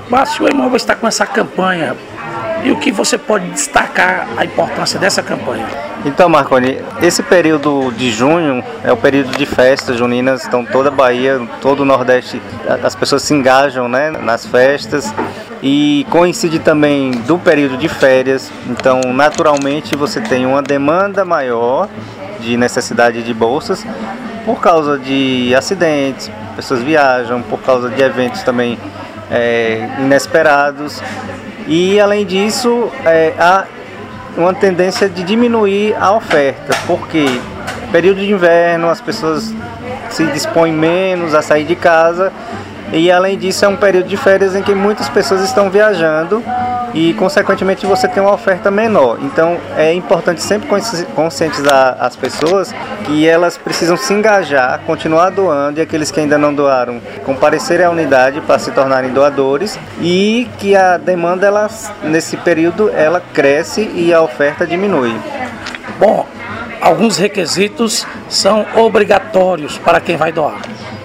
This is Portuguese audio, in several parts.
Márcio, o Hemóveis está com essa campanha. E o que você pode destacar a importância dessa campanha? Então, Marconi, esse período de junho é o período de festas juninas, então toda a Bahia, todo o Nordeste, as pessoas se engajam, né, nas festas e coincide também do período de férias, então naturalmente você tem uma demanda maior de necessidade de bolsas por causa de acidentes, pessoas viajam, por causa de eventos também inesperados. E além disso, há uma tendência de diminuir a oferta, porque período de inverno as pessoas se dispõem menos a sair de casa e além disso é um período de férias em que muitas pessoas estão viajando e consequentemente você tem uma oferta menor. Então é importante sempre conscientizar as pessoas que elas precisam se engajar, continuar doando e aqueles que ainda não doaram comparecerem à unidade para se tornarem doadores e que a demanda nesse período ela cresce e a oferta diminui. Bom, alguns requisitos são obrigatórios para quem vai doar.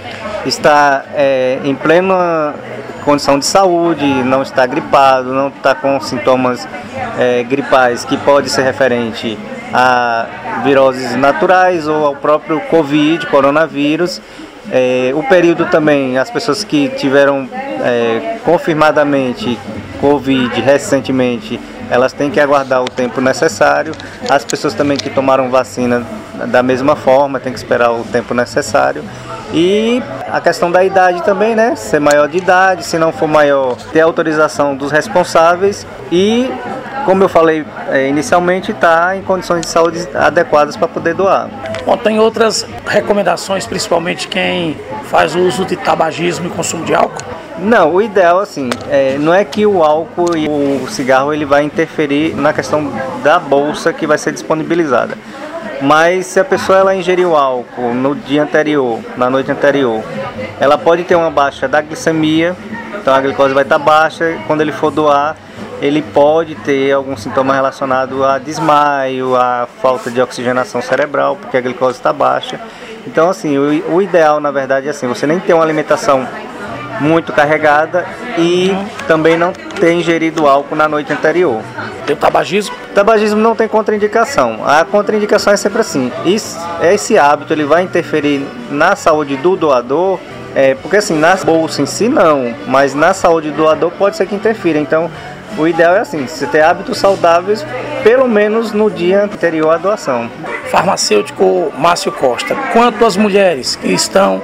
Está em plena condição de saúde, não está gripado, não está com sintomas gripais que pode ser referente a viroses naturais ou ao próprio Covid, coronavírus. O período também, as pessoas que tiveram confirmadamente Covid recentemente, elas têm que aguardar o tempo necessário. As pessoas também que tomaram vacina da mesma forma, têm que esperar o tempo necessário. E a questão da idade também, né? Ser maior de idade, se não for maior, ter autorização dos responsáveis e, como eu falei inicialmente, estar em condições de saúde adequadas para poder doar. Bom, tem outras recomendações, principalmente quem faz o uso de tabagismo e consumo de álcool? Não, o ideal assim, não é que o álcool e o cigarro ele vai interferir na questão da bolsa que vai ser disponibilizada. Mas se a pessoa ela ingeriu álcool no dia anterior, na noite anterior, ela pode ter uma baixa da glicemia, então a glicose vai estar baixa, quando ele for doar, ele pode ter algum sintoma relacionado a desmaio, a falta de oxigenação cerebral, porque a glicose está baixa. Então assim, o ideal na verdade é assim, você nem ter uma alimentação muito carregada e também não ter ingerido álcool na noite anterior. Tem o tabagismo? O tabagismo não tem contraindicação. A contraindicação é sempre assim. Esse hábito ele vai interferir na saúde do doador, porque assim, na bolsa em si não, mas na saúde do doador pode ser que interfira. Então, o ideal é assim, você ter hábitos saudáveis pelo menos no dia anterior à doação. Farmacêutico Márcio Costa, quanto às mulheres que estão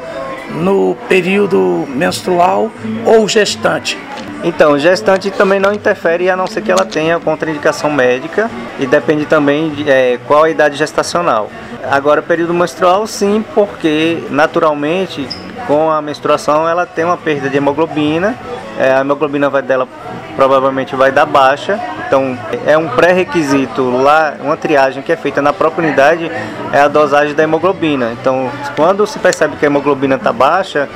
no período menstrual ou gestante? Então, gestante também não interfere a não ser que ela tenha contraindicação médica e depende também de qual a idade gestacional. Agora, período menstrual sim, porque naturalmente com a menstruação ela tem uma perda de hemoglobina, a hemoglobina dela provavelmente vai dar baixa, então é um pré-requisito lá, uma triagem que é feita na própria unidade é a dosagem da hemoglobina. Então, quando se percebe que a hemoglobina está baixa,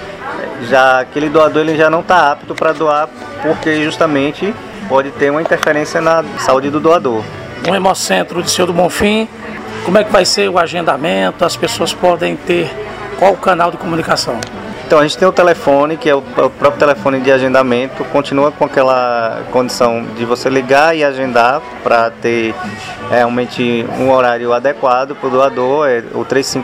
já aquele doador ele já não está apto para doar, porque justamente pode ter uma interferência na saúde do doador. No Hemocentro de Senhor do Bonfim, como é que vai ser o agendamento? As pessoas podem ter qual o canal de comunicação? Então a gente tem o telefone, que é o próprio telefone de agendamento, continua com aquela condição de você ligar e agendar para ter realmente um horário adequado para o doador, é o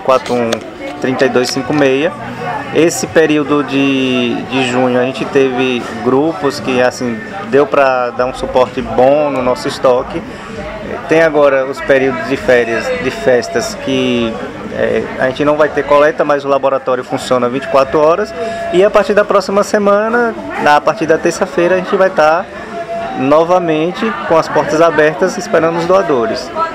3541-3256. Esse período de junho a gente teve grupos que assim deu para dar um suporte bom no nosso estoque. Tem agora os períodos de férias, de festas que a gente não vai ter coleta, mas o laboratório funciona 24 horas e a partir da próxima semana, a partir da terça-feira, a gente vai estar novamente com as portas abertas esperando os doadores.